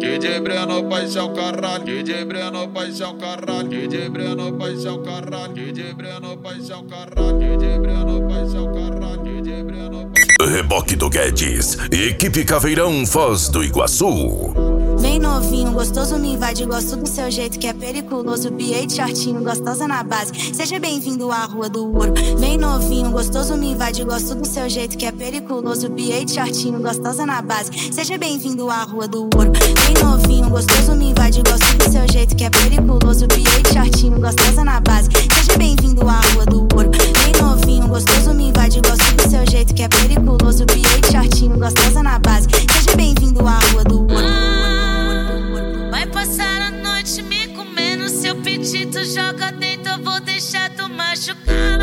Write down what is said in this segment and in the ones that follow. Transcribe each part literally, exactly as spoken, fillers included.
D J Breno vai ser o caralho, D J Breno vai ser o caralho, D J Breno vai ser o caralho, D J Breno vai ser o caralho, D J Breno vai ser o caralho, D J Breno. Reboque do Guedes, equipe Caveirão Foz do Iguaçu. Vem novinho, gostoso, me invade, gosto do seu jeito que é periculoso. B oito shortinho, gostosa na base, seja bem-vindo à Rua do Ouro. Vem novinho, gostoso, me invade, gosto do seu jeito que é periculoso. B oito shortinho, gostosa na base, seja bem-vindo à Rua do Ouro. Vem novinho, gostoso, me invade, gosto do seu jeito que é periculoso. B oito shortinho, gostosa na base, seja bem-vindo à Rua do Ouro. Vem novinho, gostoso, me invade, gosto do seu jeito que é periculoso. B oito shortinho, gostosa na base, seja bem-vindo à Rua do Ouro. Vai passar a noite me comendo, seu apetite joga dentro, eu vou deixar tu machucar.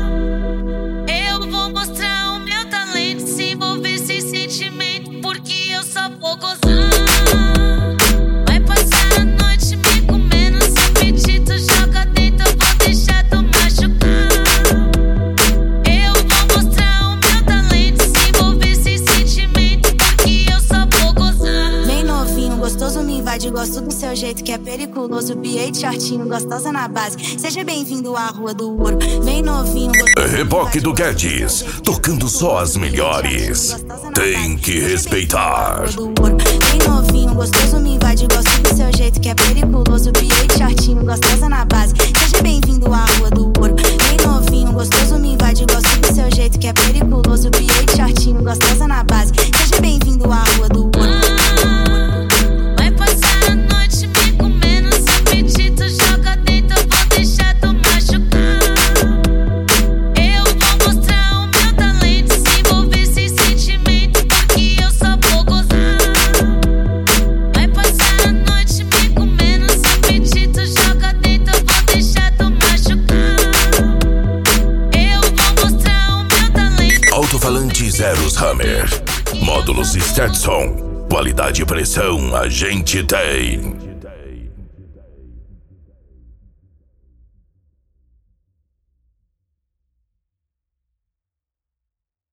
Eu vou mostrar o meu talento, se envolver sem sentimento, porque eu só vou gozar. Vai passar a noite me comendo, seu apetite joga dentro, eu vou deixar tu machucar. Eu vou mostrar o meu talento, se envolver sem sentimento, porque eu só vou gozar. Vem novinho, gostoso, me invade, gosto do seu jeito que é periculoso. B oito shortinho, gostosa na base, seja bem-vindo à Rua do Ouro. Vem novinho, gostoso, Reboque do Guedes, tocando só as melhores. Tem que respeitar. Vem novinho, gostoso, me invade, gosto do seu jeito que é periculoso. B oito shortinho, gostosa na base, seja bem-vindo à Rua do Ouro. Vem novinho, gostoso, me invade, gosto do seu jeito que é periculoso. B oito shortinho, gostosa na base, seja bem-vindo à Rua do Ouro. Vai passar a noite me comendo, seu apetite joga dentro, eu vou deixar tu machucar. Eu vou mostrar o meu talento, se envolver sem sentimento, porque eu só vou gozar. Vai passar a noite me comendo, seu apetite joga dentro, eu vou deixar tu machucar. Eu vou mostrar o meu talento. Alto-falante Zeros Hammer, módulos Stetson, qualidade e pressão a gente tem.